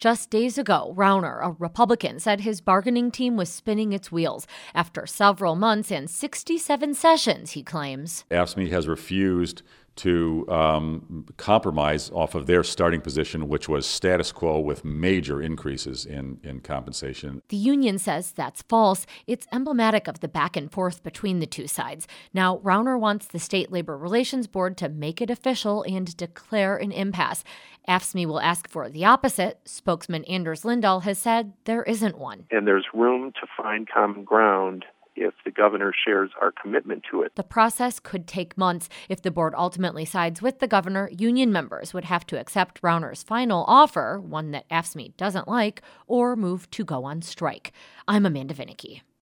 Just days ago, Rauner, a Republican, said his bargaining team was spinning its wheels after several months and 67 sessions, he claims. AFSCME has refused to compromise off of their starting position, which was status quo with major increases in compensation. The union says that's false. It's emblematic of the back and forth between the two sides. Now, Rauner wants the State Labor Relations Board to make it official and declare an impasse. AFSCME will ask for the opposite. Spokesman Anders Lindahl has said there isn't one. And there's room to find common ground if the governor shares our commitment to it. The process could take months. If the board ultimately sides with the governor, union members would have to accept Rauner's final offer, one that AFSCME doesn't like, or move to go on strike. I'm Amanda Vinicky.